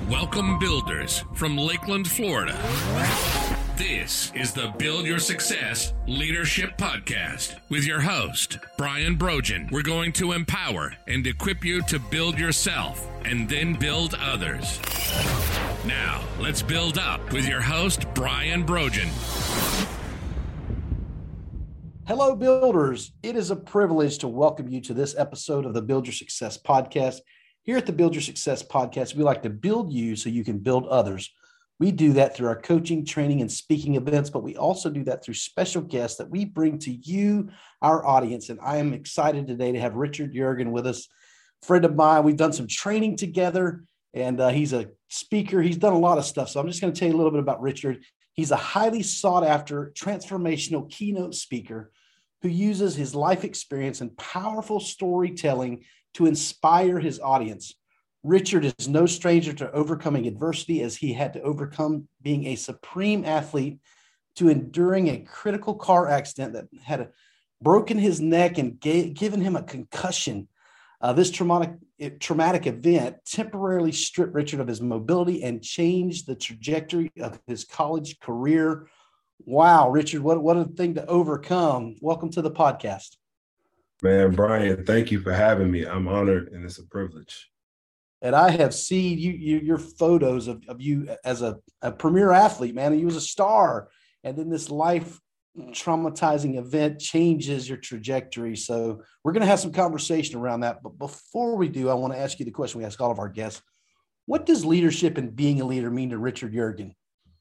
Welcome, builders from Lakeland, Florida. This is the Build Your Success Leadership Podcast with your host, Brian Brogan. We're going to empower and equip you to build yourself and then build others. Now, let's build up with your host, Brian Brogan. Hello, builders. It is a privilege to welcome you to this episode of the Build Your Success Podcast. Here at the Build Your Success Podcast, we like to build you so you can build others. We do that through our coaching, training, and speaking events, but we also do that through special guests that we bring to you, our audience. And I am excited today to have Richard Yergin with us, friend of mine. We've done some training together, and he's a speaker. He's done a lot of stuff. So I'm just going to tell you a little bit about Richard. He's a highly sought-after transformational keynote speaker who uses his life experience and powerful storytelling to inspire his audience. Richard is no stranger to overcoming adversity, as he had to overcome being a supreme athlete to enduring a critical car accident that had broken his neck and given him a concussion. This traumatic event temporarily stripped Richard of his mobility and changed the trajectory of his college career. Wow, Richard, what a thing to overcome. Welcome to the podcast. Man, Brian, thank you for having me. I'm honored, and it's a privilege. And I have seen your photos of you as a premier athlete, man. You was a star. And then this life traumatizing event changes your trajectory. So we're going to have some conversation around that. But before we do, I want to ask you the question we ask all of our guests. What does leadership and being a leader mean to Richard Yergin?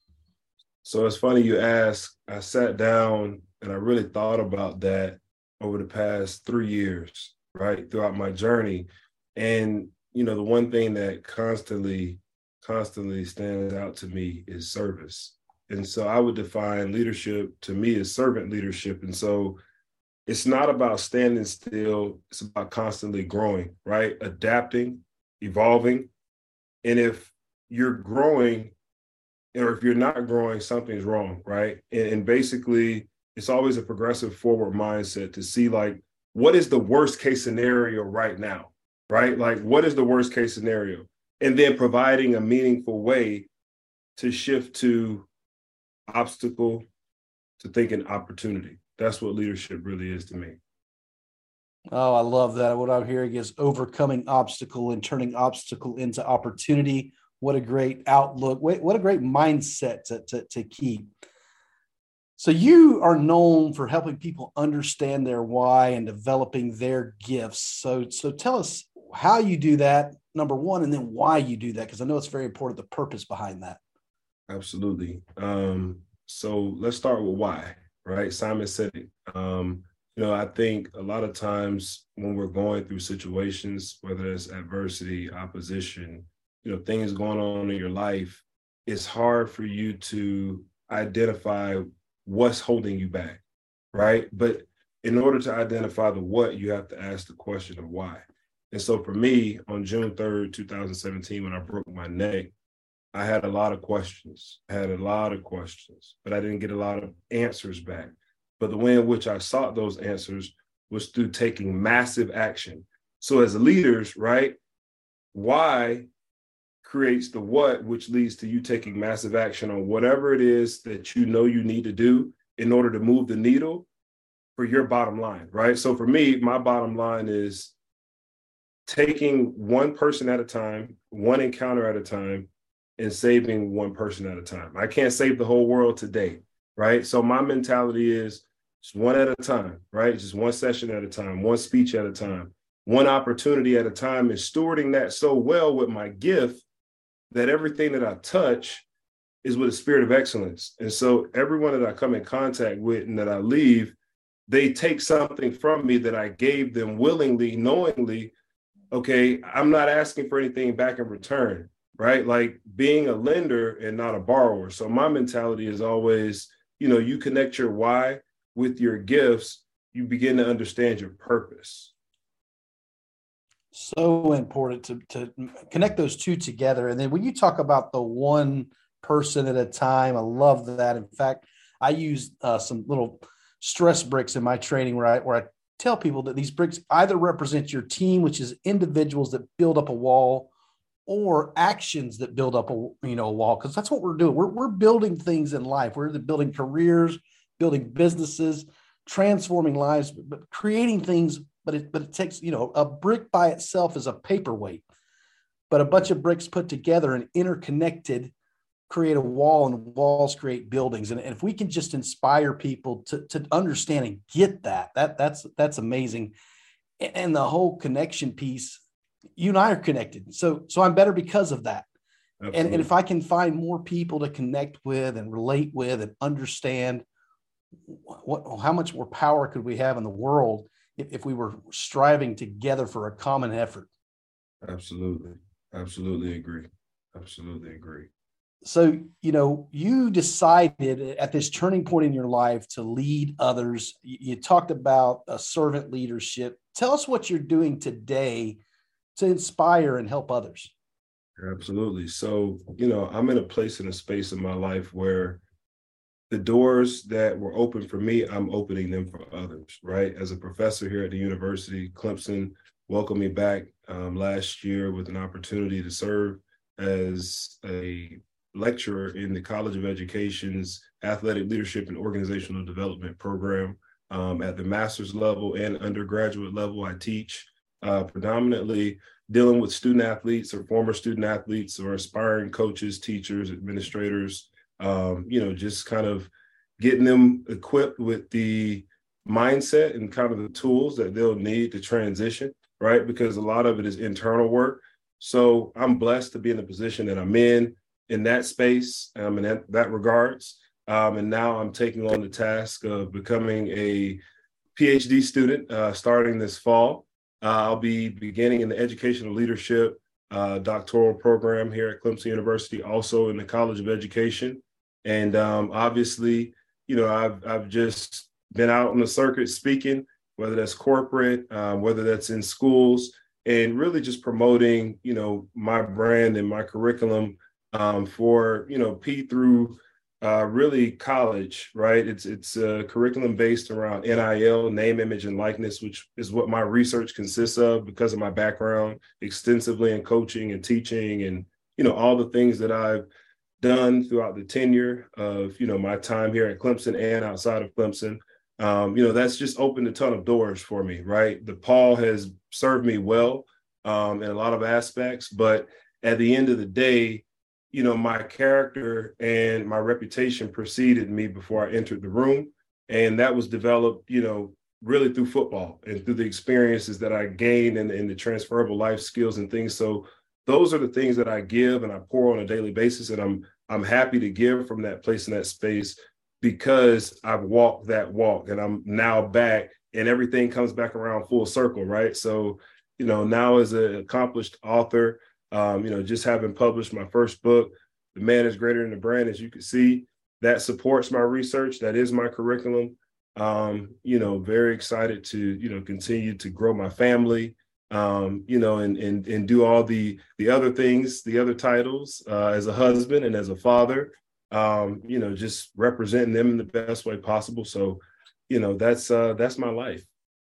So it's funny you ask. I sat down and I really thought about that over the past 3 years, right, throughout my journey. And, you know, the one thing that constantly stands out to me is service. And so I would define leadership to me as servant leadership. And so it's not about standing still. It's about constantly growing, right? Adapting, evolving. And if you're growing, or if you're not growing, something's wrong, right? And basically, it's always a progressive forward mindset to see, like, what is the worst case scenario right now, right? Like, what is the worst case scenario? And then providing a meaningful way to shift to obstacle to thinking opportunity. That's what leadership really is to me. Oh, I love that. What I'm hearing is overcoming obstacle and turning obstacle into opportunity. What a great outlook. What a great mindset to keep. So you are known for helping people understand their why and developing their gifts. So tell us how you do that, number one, and then why you do that, because I know it's very important, the purpose behind that. Absolutely. So let's start with why, right? Simon said it. I think a lot of times when we're going through situations, whether it's adversity, opposition, things going on in your life, it's hard for you to identify what's holding you back, right? But in order to identify the what, you have to ask the question of why. And so for me, on June 3rd, 2017, when I broke my neck, I had a lot of questions. But I didn't get a lot of answers back. But the way in which I sought those answers was through taking massive action. So as leaders, right, why creates the what, which leads to you taking massive action on whatever it is that you know you need to do in order to move the needle for your bottom line, right? So for me, my bottom line is taking one person at a time, one encounter at a time, and saving one person at a time. I can't save the whole world today, right? So my mentality is just one at a time, right? Just one session at a time, one speech at a time, one opportunity at a time, and stewarding that so well with my gift that everything that I touch is with a spirit of excellence. And so everyone that I come in contact with and that I leave, they take something from me that I gave them willingly, knowingly. Okay, I'm not asking for anything back in return, right? Like being a lender and not a borrower. So my mentality is always, you connect your why with your gifts, you begin to understand your purpose. So important to connect those two together. And then when you talk about the one person at a time, I love that. In fact, I use some little stress bricks in my training where I tell people that these bricks either represent your team, which is individuals that build up a wall, or actions that build up a wall, because that's what we're doing. We're building things in life. We're building careers, building businesses, transforming lives, but creating things. But it takes, a brick by itself is a paperweight, but a bunch of bricks put together and interconnected create a wall, and walls create buildings. And if we can just inspire people to understand and get that's amazing. And the whole connection piece, you and I are connected. So I'm better because of that. And if I can find more people to connect with and relate with and understand how much more power could we have in the world if we were striving together for a common effort. Absolutely. Absolutely agree. Absolutely agree. So, you decided at this turning point in your life to lead others. You talked about a servant leadership. Tell us what you're doing today to inspire and help others. Absolutely. So, I'm in a place, in a space in my life where the doors that were open for me, I'm opening them for others, right? As a professor here at the university, Clemson welcomed me back last year with an opportunity to serve as a lecturer in the College of Education's Athletic Leadership and Organizational Development program. At the master's level and undergraduate level, I teach predominantly dealing with student athletes or former student athletes or aspiring coaches, teachers, administrators, just kind of getting them equipped with the mindset and kind of the tools that they'll need to transition, right? Because a lot of it is internal work. So I'm blessed to be in the position that I'm in that space, in that regards. And now I'm taking on the task of becoming a PhD student starting this fall. I'll be beginning in the educational leadership doctoral program here at Clemson University, also in the College of Education. And obviously, I've just been out on the circuit speaking, whether that's corporate, whether that's in schools, and really just promoting, my brand and my curriculum for, P through really college, right? It's a curriculum based around NIL, name, image, and likeness, which is what my research consists of because of my background extensively in coaching and teaching and, all the things that I've done throughout the tenure of, my time here at Clemson and outside of Clemson. That's just opened a ton of doors for me, right? The Paul has served me well in a lot of aspects, but at the end of the day, my character and my reputation preceded me before I entered the room. And that was developed, really through football and through the experiences that I gained and the transferable life skills and things. So those are the things that I give and I pour on a daily basis. And I'm happy to give from that place and that space because I've walked that walk and I'm now back and everything comes back around full circle, right? So, now as an accomplished author, just having published my first book, The Man is Greater Than the Brand, as you can see, that supports my research. That is my curriculum. Very excited to, continue to grow my family, and do all the other things, the other titles as a husband and as a father, just representing them in the best way possible. So, that's my life.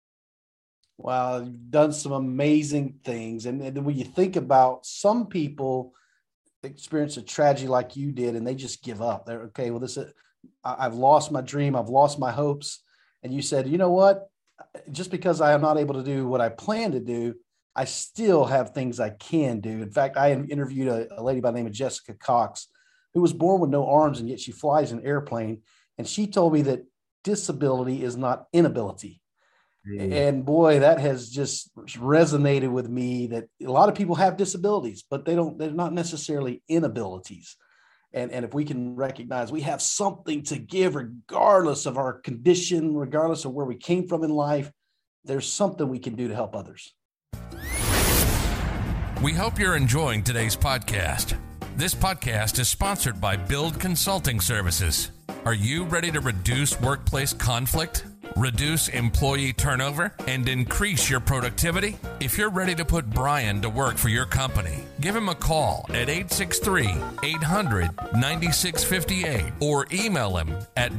Wow, you've done some amazing things. And when you think about some people experience a tragedy like you did, and they just give up. They're okay. Well, I've lost my dream. I've lost my hopes. And you said, you know what? Just because I am not able to do what I plan to do, I still have things I can do. In fact, I interviewed a lady by the name of Jessica Cox, who was born with no arms, and yet she flies an airplane. And she told me that disability is not inability. And boy, that has just resonated with me, that a lot of people have disabilities, but they're not necessarily inabilities. And if we can recognize we have something to give, regardless of our condition, regardless of where we came from in life, there's something we can do to help others. We hope you're enjoying today's podcast. This podcast is sponsored by Build Consulting Services. Are you ready to reduce workplace conflict, reduce employee turnover, and increase your productivity? If you're ready to put Brian to work for your company, give him a call at 863-800-9658 or email him at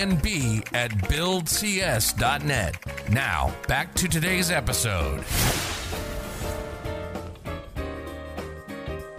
brianb@buildcs.net. Now, back to today's episode.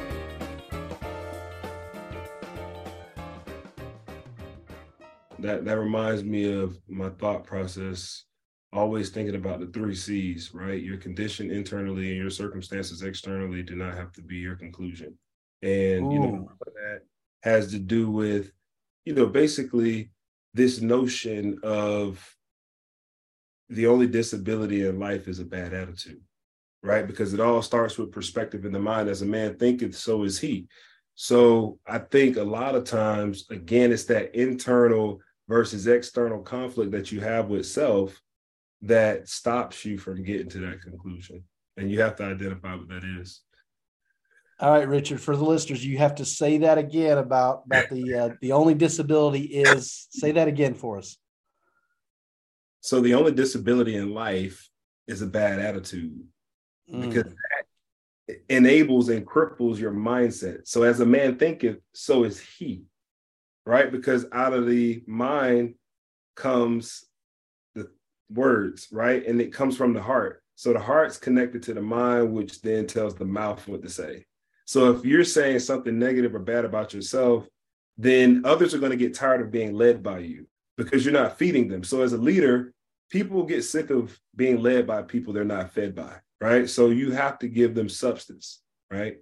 that reminds me of my thought process, always thinking about the 3 C's, right? Your condition internally and your circumstances externally do not have to be your conclusion. And, that has to do with, basically this notion of the only disability in life is a bad attitude, right? Because it all starts with perspective in the mind. As a man thinketh, so is he. So I think a lot of times, again, it's that internal versus external conflict that you have with self that stops you from getting to that conclusion. And you have to identify what that is. All right, Richard, for the listeners, you have to say that again about the only disability is, say that again for us. So the only disability in life is a bad attitude, because that enables and cripples your mindset. So as a man thinketh, so is he, right? Because out of the mind comes the words, right? And it comes from the heart. So the heart's connected to the mind, which then tells the mouth what to say. So if you're saying something negative or bad about yourself, then others are going to get tired of being led by you because you're not feeding them. So as a leader, people get sick of being led by people they're not fed by, right? So you have to give them substance, right?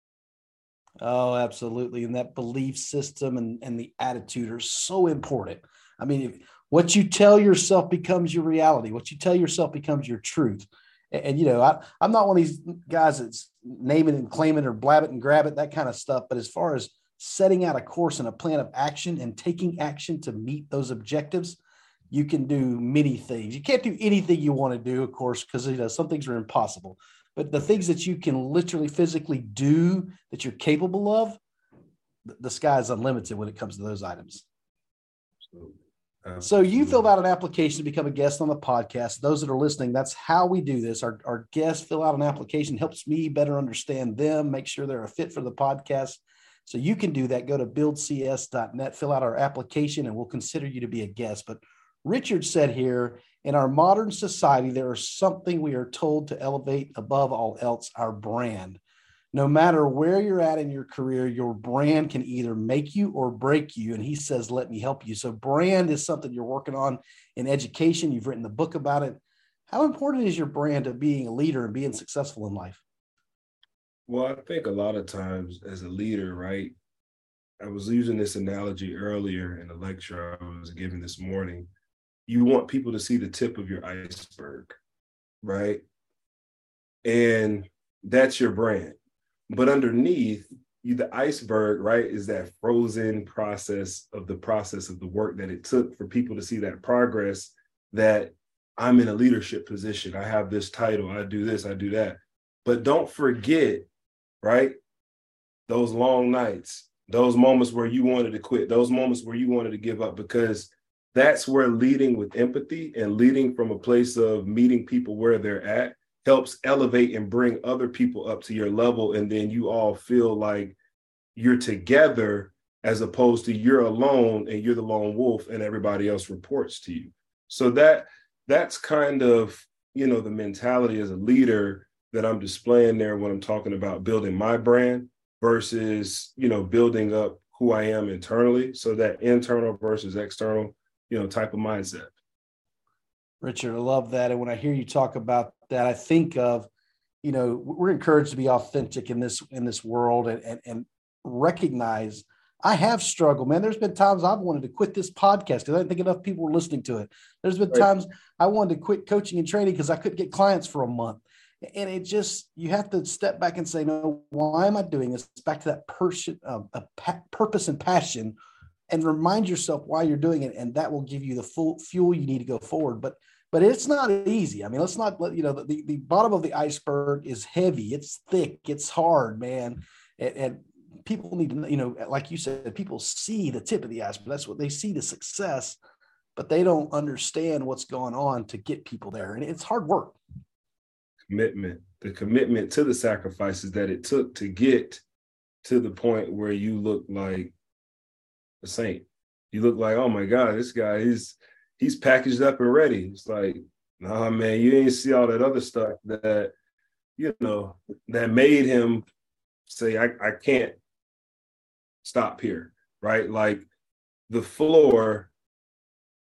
Oh, absolutely. And that belief system and the attitude are so important. I mean, what you tell yourself becomes your reality. What you tell yourself becomes your truth. And I'm not one of these guys that's name it and claim it or blab it and grab it, that kind of stuff. But as far as setting out a course and a plan of action and taking action to meet those objectives, you can do many things. You can't do anything you want to do, of course, because some things are impossible. But the things that you can literally physically do that you're capable of, the sky is unlimited when it comes to those items. Absolutely. So you filled out an application to become a guest on the podcast. Those that are listening, that's how we do this. Our guests fill out an application, helps me better understand them, make sure they're a fit for the podcast. So you can do that. Go to buildcs.net, fill out our application, and we'll consider you to be a guest. But Richard said here, in our modern society, there is something we are told to elevate above all else, our brand. No matter where you're at in your career, your brand can either make you or break you. And he says, let me help you. So brand is something you're working on in education. You've written the book about it. How important is your brand to being a leader and being successful in life? Well, I think a lot of times as a leader, right? I was using this analogy earlier in a lecture I was giving this morning. You want people to see the tip of your iceberg, right? And that's your brand. But underneath you, the iceberg, right, is that frozen process of the work that it took for people to see that progress, that I'm in a leadership position. I have this title. I do this, I do that. But don't forget, right, those long nights, those moments where you wanted to quit, those moments where you wanted to give up, because that's where leading with empathy and leading from a place of meeting people where they're at helps elevate and bring other people up to your level. And then you all feel like you're together as opposed to you're alone and you're the lone wolf and everybody else reports to you. So that's kind of, the mentality as a leader that I'm displaying there when I'm talking about building my brand versus, building up who I am internally. So that internal versus external, type of mindset. Richard, I love that. And when I hear you talk about that, I think of, we're encouraged to be authentic in this world and recognize I have struggled, man. There's been times I've wanted to quit this podcast because I didn't think enough people were listening to it. There's been times I wanted to quit coaching and training because I couldn't get clients for a month. And it just, you have to step back and say, no, why am I doing this? It's back to that purpose and passion, and remind yourself why you're doing it. And that will give you the full fuel you need to go forward. But it's not easy. I mean, let's not let, the bottom of the iceberg is heavy. It's thick. It's hard, man. And people need to, like you said, people see the tip of the iceberg. That's what they see, the success, but they don't understand what's going on to get people there. And it's hard work. The commitment to the sacrifices that it took to get to the point where you look like a saint. You look like, oh my God, this guy, he's packaged up and ready. It's like, nah, man, you didn't see all that other stuff that, that made him say, I can't stop here, right? Like the floor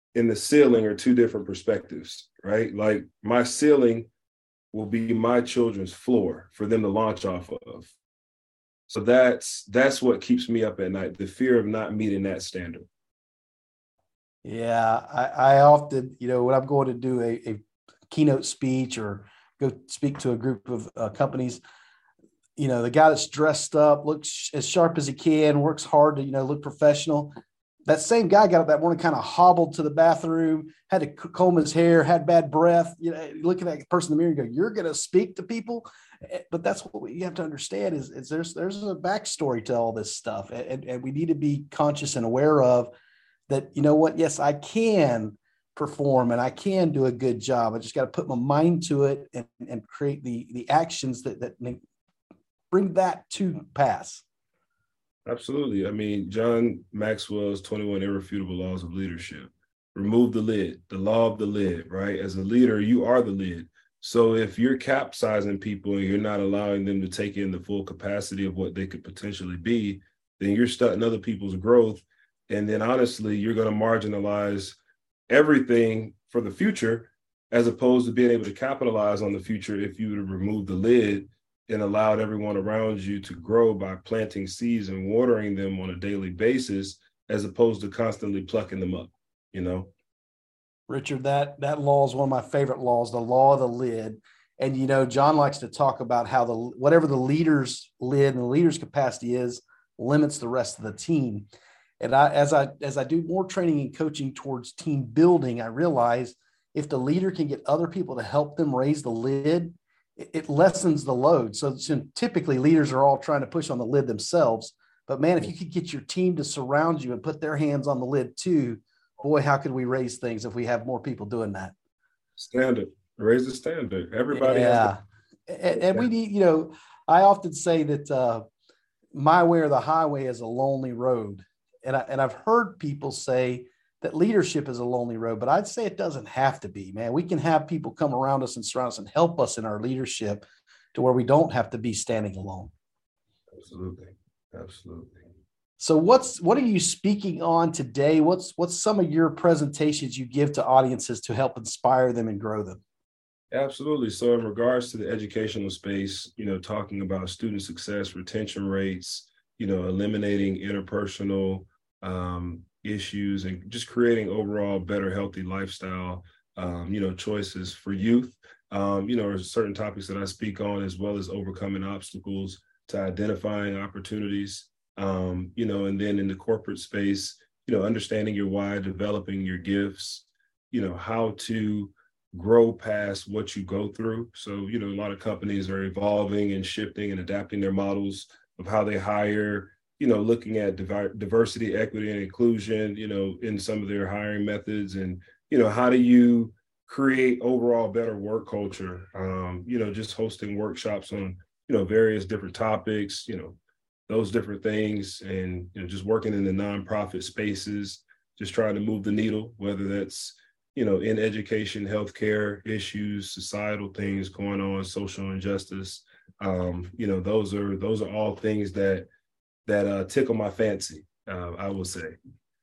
and the ceiling are two different perspectives, right? Like my ceiling will be my children's floor for them to launch off of. So that's what keeps me up at night, the fear of not meeting that standard. Yeah, I often, when I'm going to do a keynote speech or go speak to a group of companies, the guy that's dressed up, looks as sharp as he can, works hard to, look professional. That same guy got up that morning, kind of hobbled to the bathroom, had to comb his hair, had bad breath, looking at that person in the mirror and go, you're going to speak to people. But that's what you have to understand is there's a backstory to all this stuff. And we need to be conscious and aware of that. You know what? Yes, I can perform and I can do a good job. I just got to put my mind to it and create the actions that bring that to pass. Absolutely. I mean, John Maxwell's 21 Irrefutable Laws of Leadership. Remove the lid, the law of the lid, right? As a leader, you are the lid. So if you're capsizing people and you're not allowing them to take in the full capacity of what they could potentially be, then you're stunting other people's growth. And then honestly, you're going to marginalize everything for the future, as opposed to being able to capitalize on the future if you would have removed the lid and allowed everyone around you to grow by planting seeds and watering them on a daily basis, as opposed to constantly plucking them up, Richard, that law is one of my favorite laws, the law of the lid. And, John likes to talk about how whatever the leader's lid and the leader's capacity is limits the rest of the team. And as I do more training and coaching towards team building, I realize if the leader can get other people to help them raise the lid, it lessens the load. So typically leaders are all trying to push on the lid themselves. But man, if you could get your team to surround you and put their hands on the lid too, boy, how could we raise things if we have more people doing that? Standard, raise the standard. Everybody has and we need, I often say that my way or the highway is a lonely road. And I've heard people say that leadership is a lonely road, but I'd say it doesn't have to be, man. We can have people come around us and surround us and help us in our leadership to where we don't have to be standing alone. Absolutely. Absolutely. So what are you speaking on today? What's some of your presentations you give to audiences to help inspire them and grow them? Absolutely. So in regards to the educational space, talking about student success, retention rates, eliminating interpersonal issues and just creating overall better, healthy lifestyle, choices for youth. There's certain topics that I speak on, as well as overcoming obstacles to identifying opportunities, and then in the corporate space, understanding your why, developing your gifts, how to grow past what you go through. So, a lot of companies are evolving and shifting and adapting their models of how they hire, looking at diversity, equity, and inclusion, in some of their hiring methods. And, how do you create overall better work culture? Just hosting workshops on, various different topics, those different things. And, just working in the nonprofit spaces, just trying to move the needle, whether that's, in education, healthcare issues, societal things going on, social injustice. Those are all things that tickle my fancy, I will say.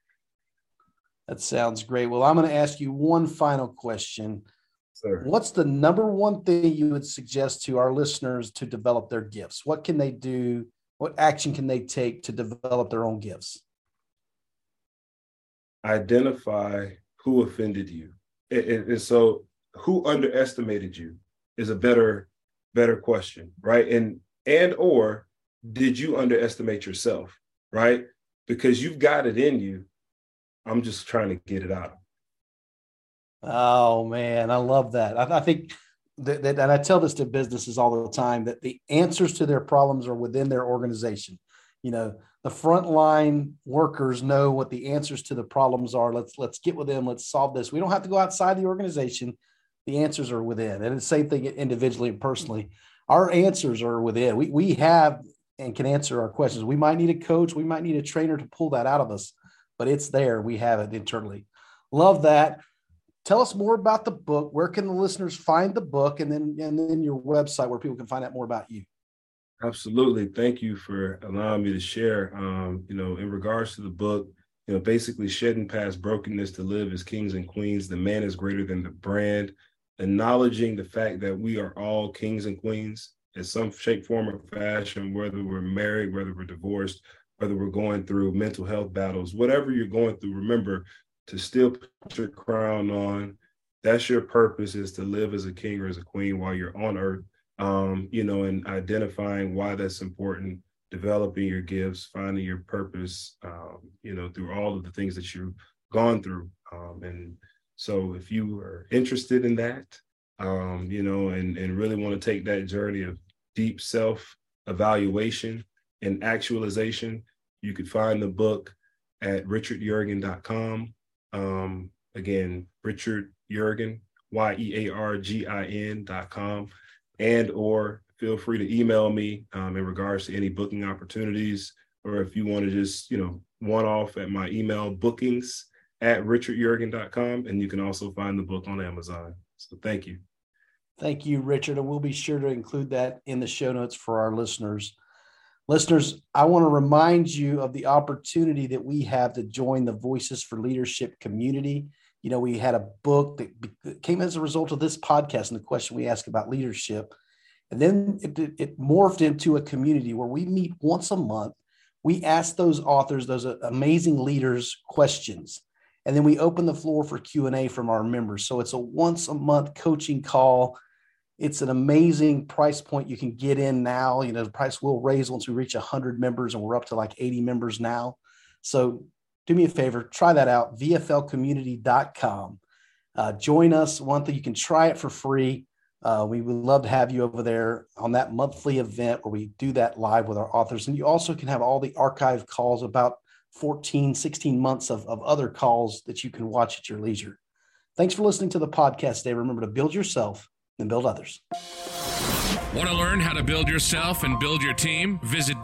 That sounds great. Well, I'm going to ask you one final question. Sir. What's the number one thing you would suggest to our listeners to develop their gifts? What can they do? What action can they take to develop their own gifts? Identify who offended you. And so who underestimated you is a better question, right? And or did you underestimate yourself, right? Because you've got it in you. I'm just trying to get it out. Oh, man, I love that. I think that, and I tell this to businesses all the time, that the answers to their problems are within their organization. The frontline workers know what the answers to the problems are. Let's get with them. Let's solve this. We don't have to go outside the organization. The answers are within. And it's the same thing individually and personally. Our answers are within. We have and can answer our questions. We might need a coach. We might need a trainer to pull that out of us, but it's there. We have it internally. Love that. Tell us more about the book. Where can the listeners find the book, and then your website where people can find out more about you? Absolutely. Thank you for allowing me to share. In regards to the book, basically shedding past brokenness to live as kings and queens. The man is greater than the brand, acknowledging the fact that we are all kings and queens in some shape, form, or fashion, whether we're married, whether we're divorced, whether we're going through mental health battles, whatever you're going through, remember to still put your crown on. That's your purpose, is to live as a king or as a queen while you're on earth, and identifying why that's important, developing your gifts, finding your purpose, through all of the things that you've gone through. And so if you are interested in that, and really want to take that journey of deep self-evaluation and actualization, you could find the book at richardyeargin.com. Again, Richard Yeargin, YEARGIN.com, and or feel free to email me in regards to any booking opportunities, or if you want to just, one-off at my email, bookings@richardyeargin.com, and you can also find the book on Amazon. So thank you. Thank you, Richard. And we'll be sure to include that in the show notes for our listeners. Listeners, I want to remind you of the opportunity that we have to join the Voices for Leadership community. We had a book that came as a result of this podcast and the question we ask about leadership. And then it morphed into a community where we meet once a month. We ask those authors, those amazing leaders, questions. And then we open the floor for Q&A from our members. So it's a once a month coaching call. It's an amazing price point you can get in now. The price will raise once we reach 100 members, and we're up to like 80 members now. So do me a favor, try that out, vflcommunity.com. Join us monthly. You can try it for free. We would love to have you over there on that monthly event where we do that live with our authors. And you also can have all the archive calls, about 14, 16 months of other calls that you can watch at your leisure. Thanks for listening to the podcast today. Remember to build yourself and build others. Want to learn how to build yourself and build your team? Visit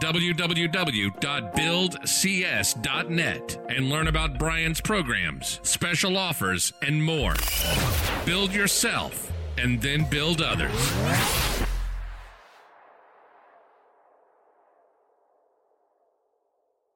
www.buildcs.net and learn about Brian's programs, special offers, and more. Build yourself and then build others.